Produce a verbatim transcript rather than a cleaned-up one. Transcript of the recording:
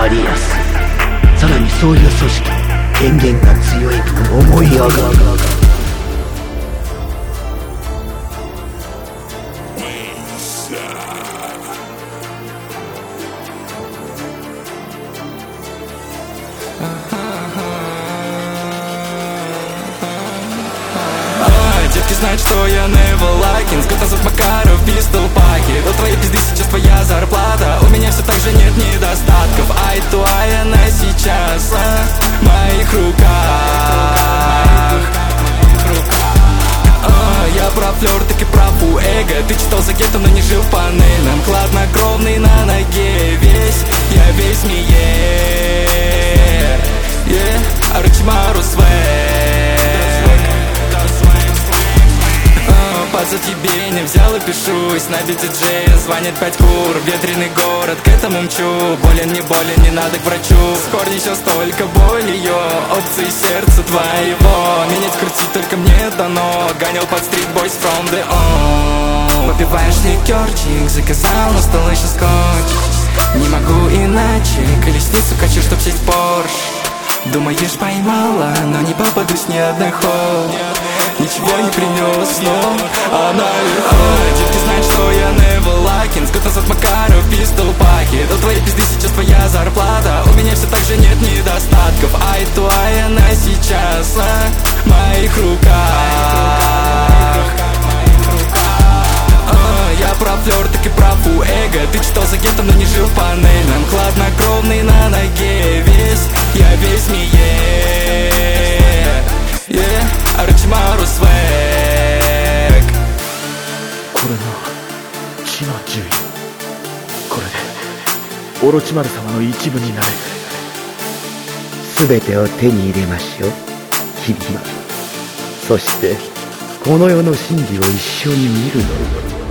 アリアス、さらにそういう組織、権限が強いと思い上がる。 Девки знают, что я never liking. Сколько назад Макаров, пистол, паки. До твоей пизды сейчас твоя зарплата. У меня все так же нет недостатков. Ай, твоя она сейчас а, в моих руках. а, Я про флёр, так и про фуэго. Ты читал за гетом, но не жил в панельном. Хладнокровный на ноге весь, я весь мие. Yeah, Орочимару свэг. За тебе не взял и пишусь. На бите диджея звонит пять кур. Ветреный город, к этому мчу. Болен, не болен, не надо к врачу. В корне еще столько боли, ее опции сердца твоего. Менять, крутить только мне дано. Гонял под стрит бойс from the on. Попиваешь ликерчик, заказал, но стал еще скотч. Не могу иначе, колесницу хочу, чтоб сесть в Порш. Думаешь, поймала, но не попадусь ни одной ход. Ничего не принес, но она легко. Девки знают, что я never liking. Сколько назад Макаров, пистол, паки. До твоей пизды сейчас твоя зарплата. У меня все так же нет недостатков. Ай, твоя она сейчас а, в моих руках. а, Я про флёр, так и про фуэго. Ты читал за гетом, но не жил в панельном. Хладнокровный на ноге весь, я весь мие. Yeah, Орочимару свэг. これが地の獣医。これでオロチマル様の一部になれ。すべてを手に入れましょう、キリマ。そしてこの世の真理を一緒に見るのよ。